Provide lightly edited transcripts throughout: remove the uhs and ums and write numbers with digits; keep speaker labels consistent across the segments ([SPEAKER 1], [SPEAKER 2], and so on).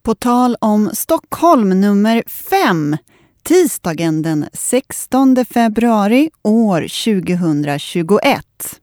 [SPEAKER 1] På tal om Stockholm nummer 5, tisdagen den 16 februari år 2021.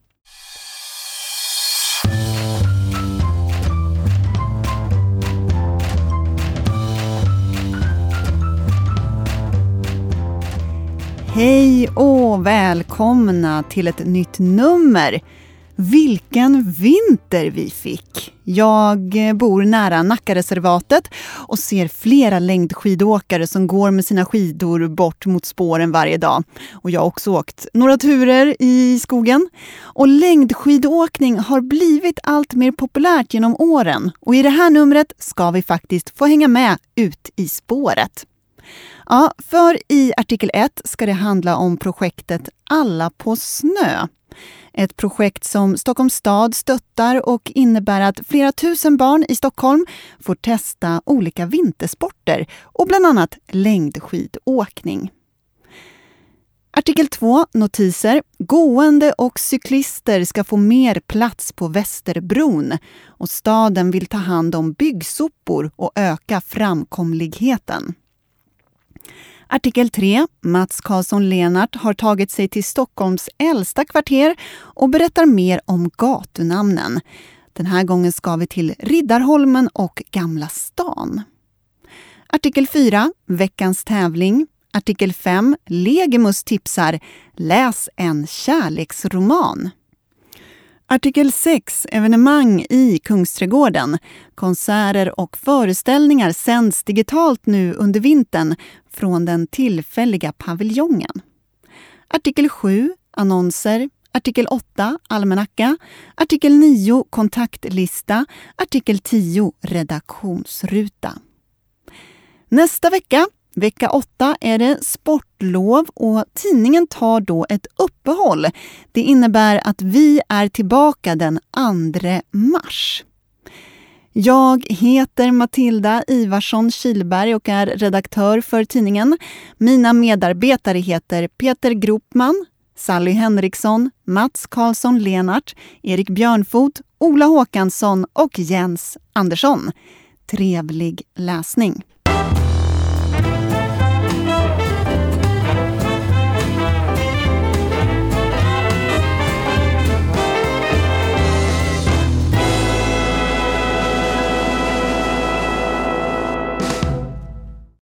[SPEAKER 1] Hej och välkomna till ett nytt nummer. Vilken vinter vi fick! Jag bor nära Nackareservatet och ser flera längdskidåkare som går med sina skidor bort mot spåren varje dag. Och jag har också åkt några turer i skogen. Och längdskidåkning har blivit allt mer populärt genom åren. Och i det här numret ska vi faktiskt få hänga med ut i spåret. Ja, för i artikel 1 ska det handla om projektet Alla på snö. Ett projekt som Stockholms stad stöttar och innebär att flera tusen barn i Stockholm får testa olika vintersporter och bland annat längdskidåkning. Artikel 2, notiser. Gående och cyklister ska få mer plats på Västerbron och staden vill ta hand om byggsopor och öka framkomligheten. Artikel 3. Mats Karlsson Lenart har tagit sig till Stockholms äldsta kvarter och berättar mer om gatunamnen. Den här gången ska vi till Riddarholmen och Gamla stan. Artikel 4. Veckans tävling. Artikel 5. Legimus tipsar. Läs en kärleksroman. Artikel 6. Evenemang i Kungsträdgården. Konserter och föreställningar sänds digitalt nu under vintern från den tillfälliga paviljongen. Artikel 7. Annonser. Artikel 8. Almanacka. Artikel 9. Kontaktlista. Artikel 10. Redaktionsruta. Nästa vecka, vecka 8, är det sportlov och tidningen tar då ett uppehåll. Det innebär att vi är tillbaka den 2 mars. Jag heter Matilda Ivarsson Kilberg och är redaktör för tidningen. Mina medarbetare heter Peter Gropman, Sally Henriksson, Mats Karlsson Lenart, Erik Björnfot, Ola Håkansson och Jens Andersson. Trevlig läsning!